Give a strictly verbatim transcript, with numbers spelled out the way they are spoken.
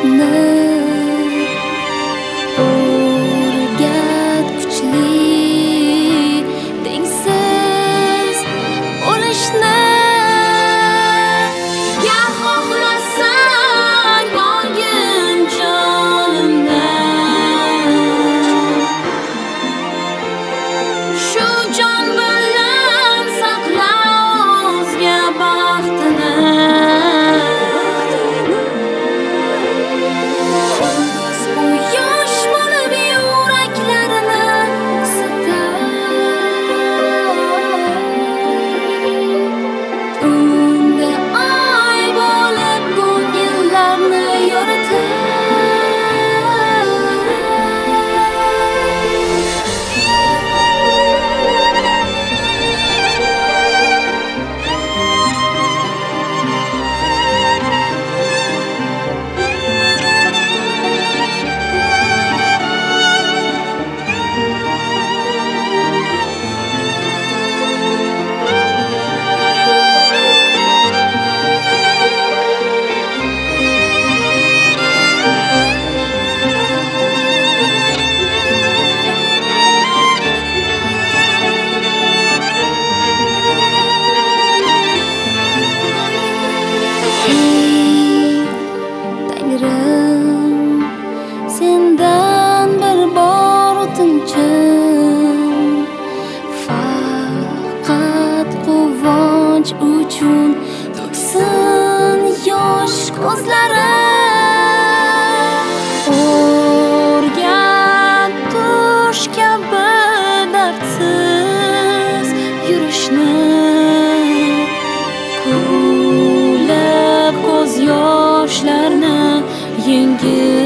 yurishni o'rgat kuchli tengsiz bo'lishni. Gar xohlasang olgin jonimdan, shu jon bilan saqla o'zga baxtini. Ko'z bu yosh bo'lib yuraklarini isitar, unda oy bo'lib ko'ngillarni yoritar. Tangrim, sendan bir bor o'tinchim, faqat quvonch uchun to'ksin yosh ko'zlarim. O'rgat tush kabi dardsiz yurishni, kulib ko'z yoshlarni yengib